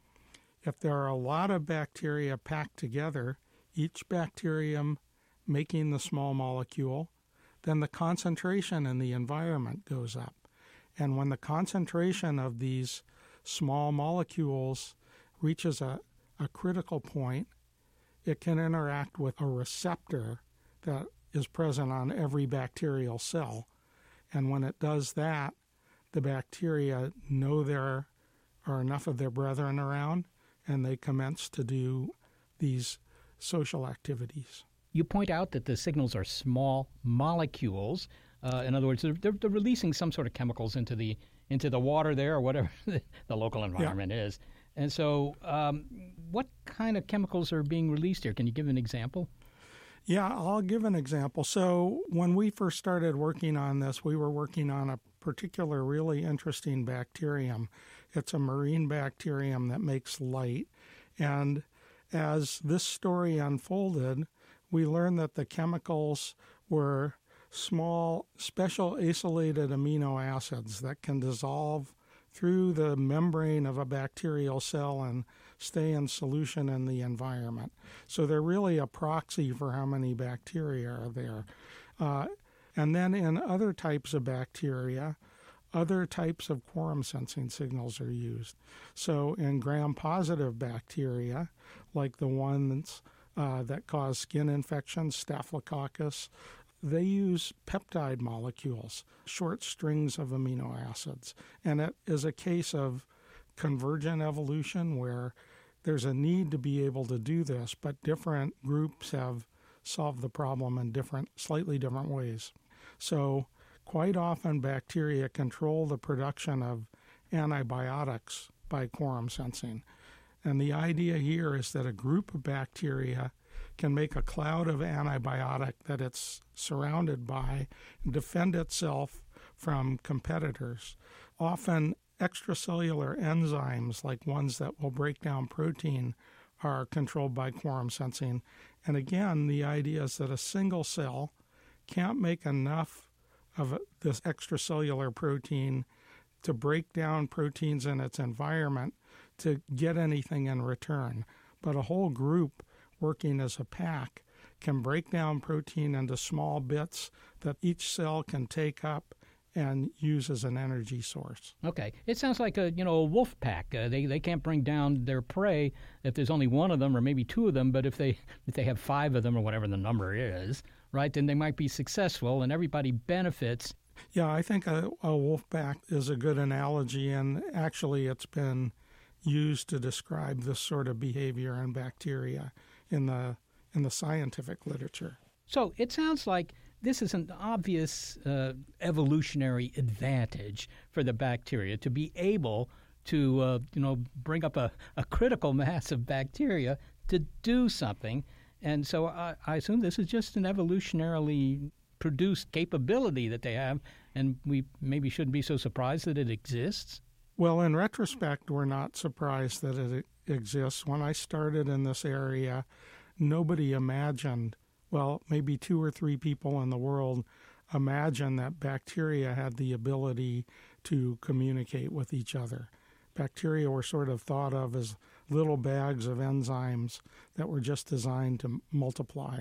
If there are a lot of bacteria packed together, each bacterium making the small molecule, then the concentration in the environment goes up. And when the concentration of these small molecules reaches a, a critical point, it can interact with a receptor that is present on every bacterial cell. And when it does that, the bacteria know there are enough of their brethren around, and they commence to do these social activities. You point out that the signals are small molecules. Uh, in other words, they're, they're, they're releasing some sort of chemicals into the into the water there or whatever the local environment yeah. is. And so um, what kind of chemicals are being released here? Can you give an example? Yeah, I'll give an example. So when we first started working on this, we were working on a particular really interesting bacterium. It's a marine bacterium that makes light. And as this story unfolded, we learned that the chemicals were small, special acylated amino acids that can dissolve through the membrane of a bacterial cell and stay in solution in the environment. So they're really a proxy for how many bacteria are there. Uh, And then in other types of bacteria, other types of quorum sensing signals are used. So in gram-positive bacteria, like the ones uh, that cause skin infections, Staphylococcus, they use peptide molecules, short strings of amino acids. And it is a case of convergent evolution where there's a need to be able to do this, but different groups have solved the problem in different, slightly different ways. So quite often bacteria control the production of antibiotics by quorum sensing. And the idea here is that a group of bacteria can make a cloud of antibiotic that it's surrounded by and defend itself from competitors. Often extracellular enzymes, like ones that will break down protein, are controlled by quorum sensing. And again, the idea is that a single cell can't make enough of this extracellular protein to break down proteins in its environment to get anything in return. But a whole group working as a pack can break down protein into small bits that each cell can take up and use as an energy source. Okay. It sounds like a, you know, a wolf pack. Uh, they they can't bring down their prey if there's only one of them or maybe two of them, but if they if they have five of them or whatever the number is, right, then they might be successful and everybody benefits. Yeah, I think a, a wolf pack is a good analogy, and actually it's been used to describe this sort of behavior in bacteria in the in the scientific literature. So it sounds like this is an obvious uh, evolutionary advantage for the bacteria to be able to, uh, you know, bring up a, a critical mass of bacteria to do something. And so I, I assume this is just an evolutionarily produced capability that they have, and we maybe shouldn't be so surprised that it exists. Well, in retrospect, we're not surprised that it exists. When I started in this area, nobody imagined, well, maybe two or three people in the world imagined that bacteria had the ability to communicate with each other. Bacteria were sort of thought of as little bags of enzymes that were just designed to multiply.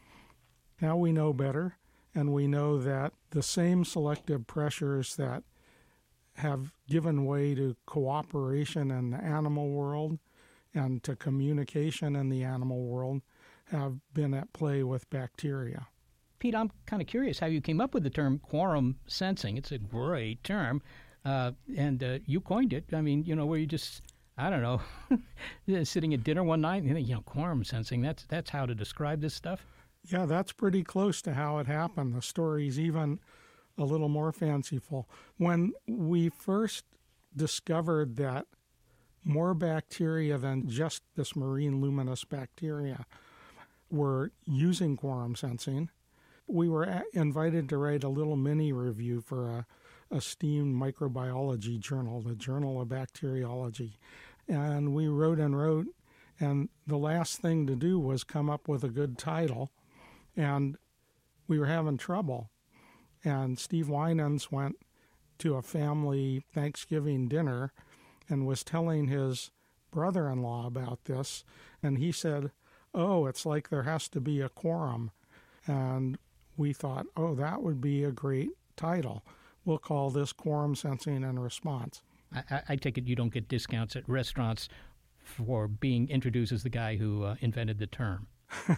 Now we know better, and we know that the same selective pressures that have given way to cooperation in the animal world and to communication in the animal world have been at play with bacteria. Pete, I'm kind of curious how you came up with the term quorum sensing. It's a great term, uh, and uh, you coined it. I mean, you know, where you just, I don't know, sitting at dinner one night and you think, you know, quorum sensing, that's, that's how to describe this stuff? Yeah, that's pretty close to how it happened. The story's even a little more fanciful. When we first discovered that more bacteria than just this marine luminous bacteria were using quorum sensing, we were a- invited to write a little mini review for a esteemed microbiology journal, the Journal of Bacteriology. And we wrote and wrote, and the last thing to do was come up with a good title, and we were having trouble. And Steve Winans went to a family Thanksgiving dinner and was telling his brother-in-law about this, and he said, oh, it's like there has to be a quorum. And we thought, oh, that would be a great title. We'll call this Quorum Sensing and Response. I, I take it you don't get discounts at restaurants for being introduced as the guy who uh, invented the term.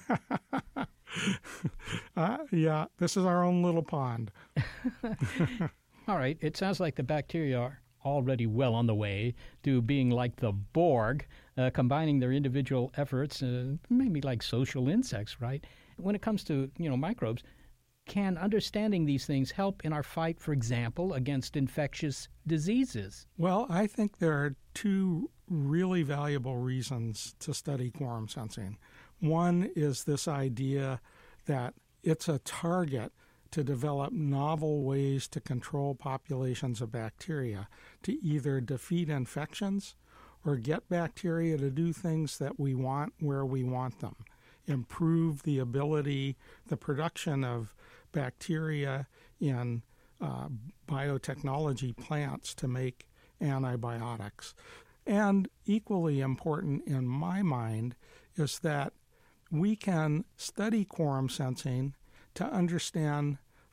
uh, yeah, this is our own little pond. All right, it sounds like the bacteria are already well on the way to being like the Borg, uh, combining their individual efforts, uh, maybe like social insects, right? When it comes to, you know, microbes, can understanding these things help in our fight, for example, against infectious diseases? Well, I think there are two really valuable reasons to study quorum sensing. One is this idea that it's a target to develop novel ways to control populations of bacteria, to either defeat infections or get bacteria to do things that we want where we want them, improve the ability, the production of bacteria in uh, biotechnology plants to make antibiotics. And equally important in my mind is that we can study quorum sensing to understand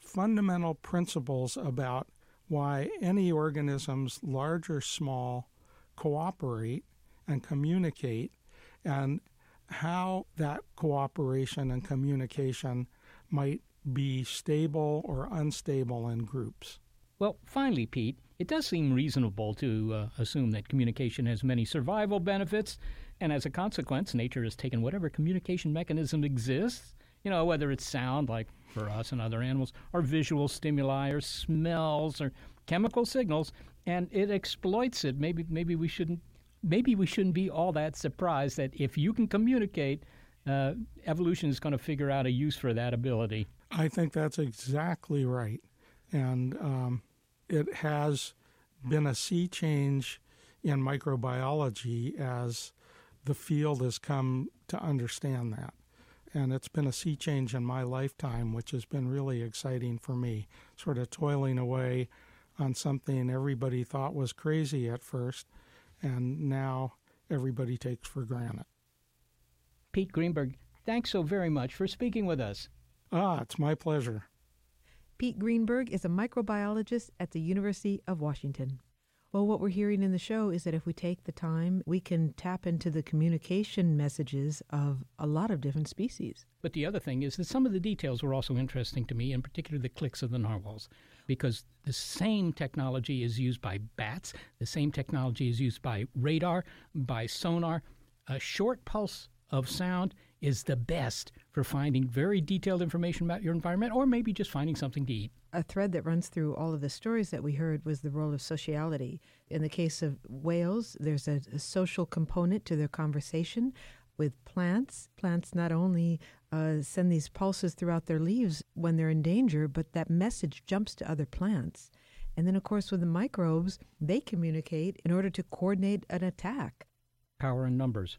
fundamental principles about why any organisms, large or small, cooperate and communicate, and how that cooperation and communication might be stable or unstable in groups. Well, finally, Pete, it does seem reasonable to uh, assume that communication has many survival benefits, and as a consequence, nature has taken whatever communication mechanism exists, you know, whether it's sound, like for us and other animals, or visual stimuli, or smells, or chemical signals, and it exploits it. Maybe, maybe we shouldn't, maybe we shouldn't be all that surprised that if you can communicate, uh, evolution is going to figure out a use for that ability. I think that's exactly right. And um, it has been a sea change in microbiology as the field has come to understand that. And it's been a sea change in my lifetime, which has been really exciting for me, sort of toiling away on something everybody thought was crazy at first, and now everybody takes for granted. Pete Greenberg, thanks so very much for speaking with us. Ah, it's my pleasure. Pete Greenberg is a microbiologist at the University of Washington. Well, what we're hearing in the show is that if we take the time, we can tap into the communication messages of a lot of different species. But the other thing is that some of the details were also interesting to me, in particular the clicks of the narwhals, because the same technology is used by bats, the same technology is used by radar, by sonar. A short pulse of sound is the best for finding very detailed information about your environment, or maybe just finding something to eat. A thread that runs through all of the stories that we heard was the role of sociality. In the case of whales, there's a, a social component to their conversation. With plants, plants not only uh, send these pulses throughout their leaves when they're in danger, but that message jumps to other plants. And then, of course, with the microbes, they communicate in order to coordinate an attack. Power in numbers.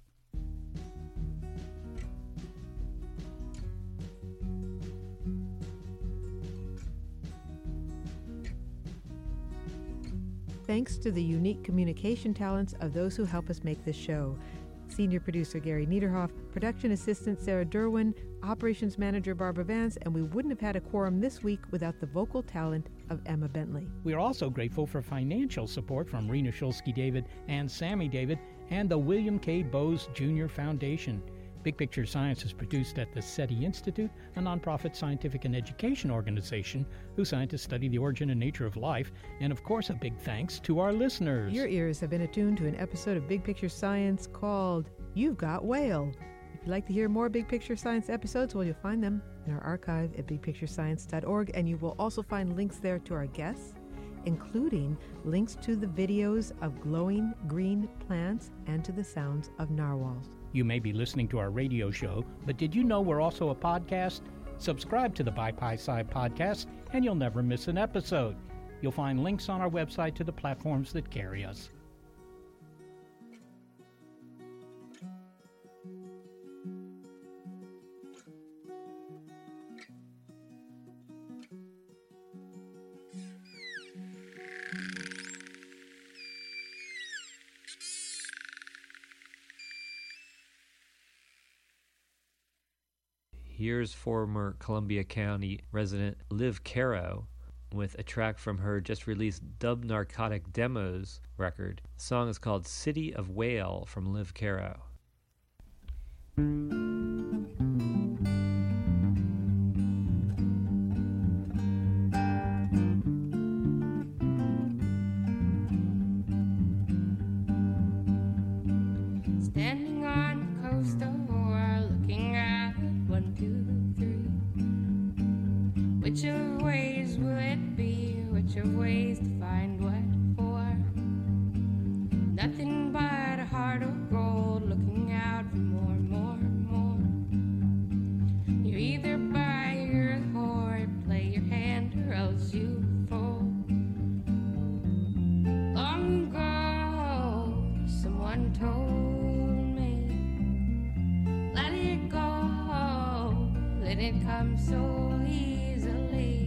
Thanks to the unique communication talents of those who help us make this show. Senior producer Gary Niederhoff, production assistant Sarah Derwin, operations manager Barbara Vance, and we wouldn't have had a quorum this week without the vocal talent of Emma Bentley. We are also grateful for financial support from Rena Shulsky-David and Sammy David and the William K. Bowes Junior Foundation. Big Picture Science is produced at the SETI Institute, a nonprofit scientific and education organization whose scientists study the origin and nature of life. And of course, a big thanks to our listeners. Your ears have been attuned to an episode of Big Picture Science called You've Got Whale. If you'd like to hear more Big Picture Science episodes, well, you'll find them in our archive at big picture science dot org, and you will also find links there to our guests, including links to the videos of glowing green plants and to the sounds of narwhals. You may be listening to our radio show, but did you know we're also a podcast? Subscribe to the By Pi Sci podcast, and you'll never miss an episode. You'll find links on our website to the platforms that carry us. Here's former Columbia County resident Liv Caro with a track from her just released Dub Narcotic Demos record. The song is called City of Whale from Liv Caro. Standing on the coast of war, looking at one, two, three. Which of ways will it be? Which of ways to find what for? Nothing but a heart of gold, looking out for more, more, more. You either buy your whore, play your hand, or else you fold. Long ago, someone told me, let it go, let it come so easily.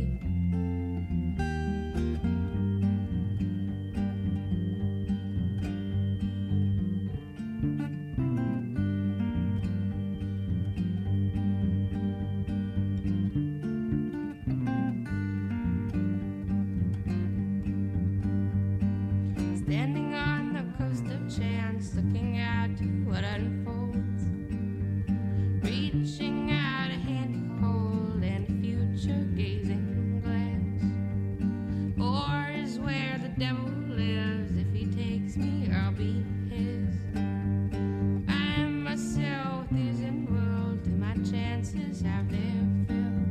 what unfolds. Reaching out a hand to hold and a future gazing glance. War is where the devil lives. If he takes me, I'll be his. I am myself, this in world, till my chances have their fill.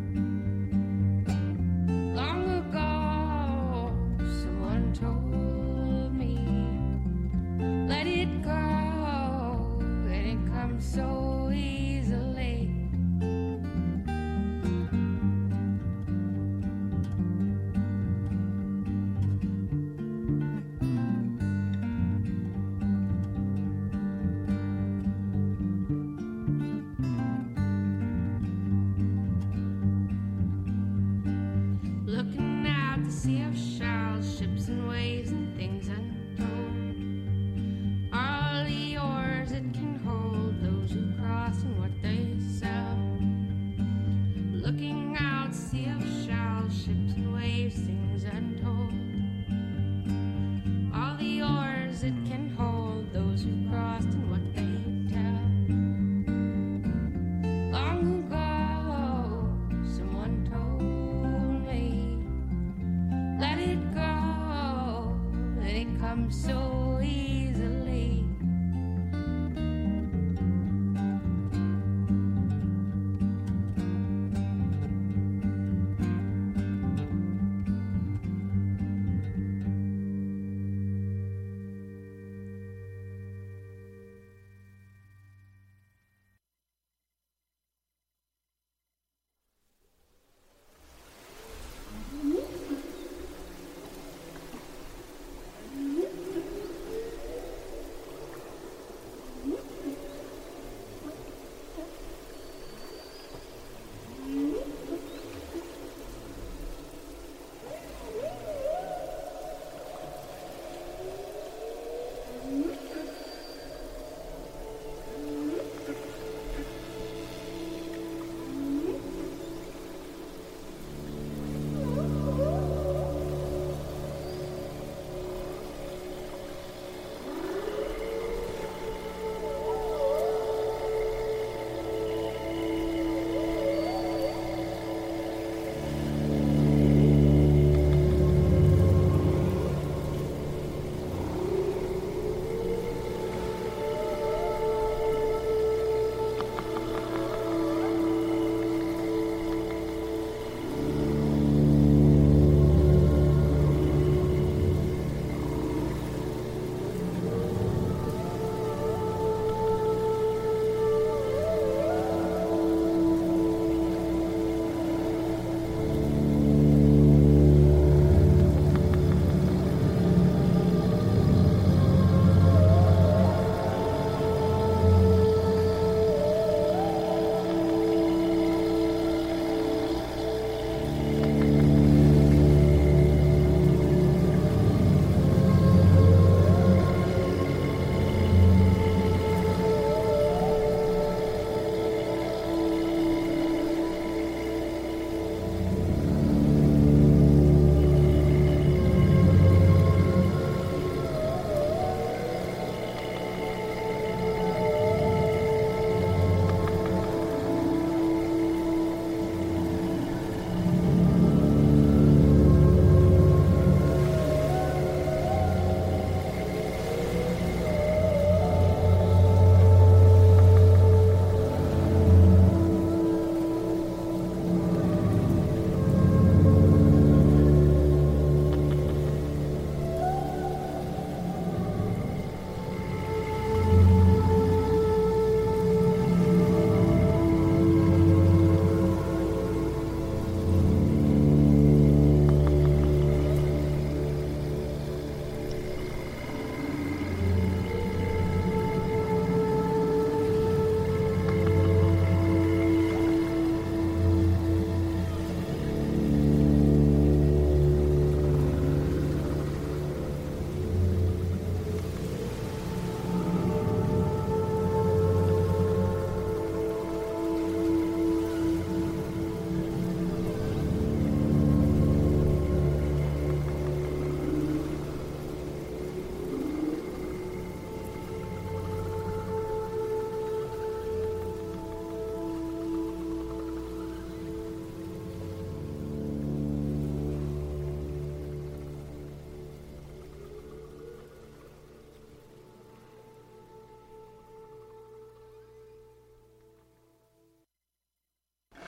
Long ago, someone told me, let it go, let it come so